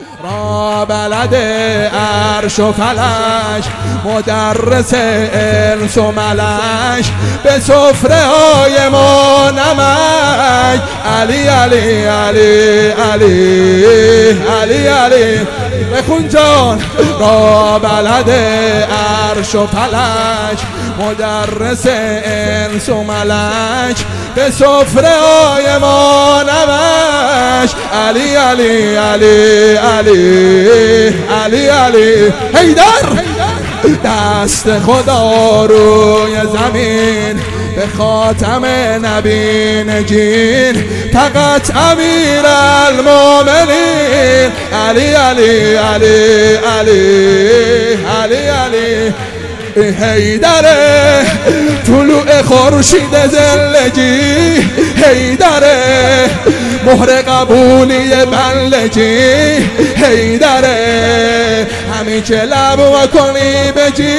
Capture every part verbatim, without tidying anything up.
را بلد عرش و فلک، مدرس انس و ملک، به سفره های ما نمک. علی علی علی علی علی علی بخون جان. را بلد عرش و فلک، مدرس انس و ملک، به سفره های ما نمک. علی علی علی علی علی علی حیدر. دست خدا روی زمین، به خاتم نبی نگین، فقط امیر المومنین. علی علی علی علی علی علی حیدر طلوع خورشید زلگی، حیدر مهر قبولی بلگی، حیدر همین که لب کنی بجی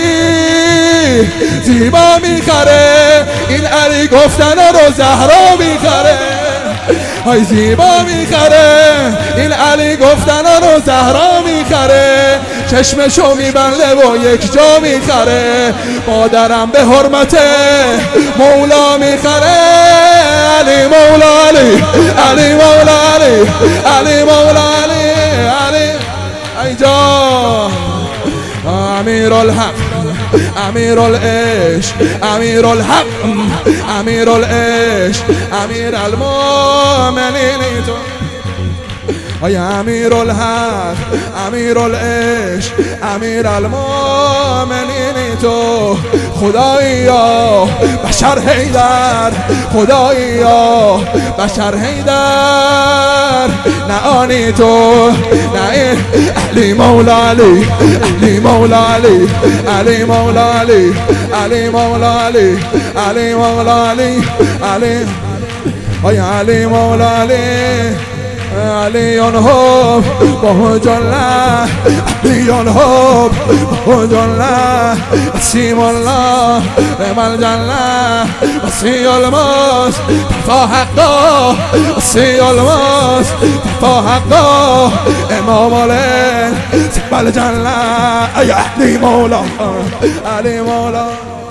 زیبا میخره. این علی گفتن رو زهرا میخره. های زیبا میخره، این علی گفتن رو زهرا میخره. چشمشو میبنده و یک جا میخره. مادرم به حرمت مولا میخره. علی مولا علی، علی مولا علی، علی مولا علی علی ای جا. امیر الحق، امیر العشق، امیر الحق، امیر العشق، امیر المومنین. تو ای امیر الحق، امیر العشق، امیر المومنین. تو خدایا بشر حیدر، خدایا بشر حیدر. نه آنی تو نه علی مولا علی، علی مولا علی، علی مولا علی، علی مولا علی، علی مولا علی، علی ای علی مولا علی. علی آنها با جله، علی آنها با جله، وسیم الله رمال جله، وسی الماس تفا حقا، وسی الماس تفا حقا. امام علی سبال جله. ای علی مولا، علی مولا.